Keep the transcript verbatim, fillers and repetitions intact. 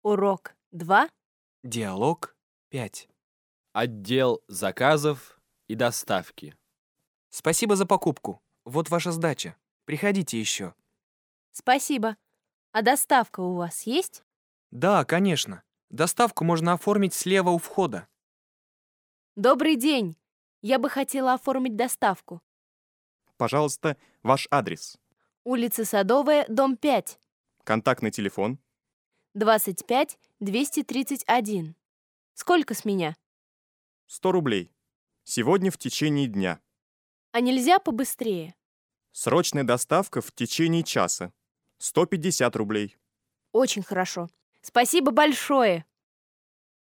Урок два. Диалог пять. Отдел заказов и доставки. Спасибо за покупку. Вот ваша сдача. Приходите еще. Спасибо. А доставка у вас есть? Да, конечно. Доставку можно оформить слева у входа. Добрый день. Я бы хотела оформить доставку. Пожалуйста, ваш адрес. Улица Садовая, дом пять. Контактный телефон. двадцать пять двести тридцать один. Сколько с меня? сто рублей. Сегодня в течение дня. А нельзя побыстрее? Срочная доставка в течение часа. сто пятьдесят рублей. Очень хорошо. Спасибо большое.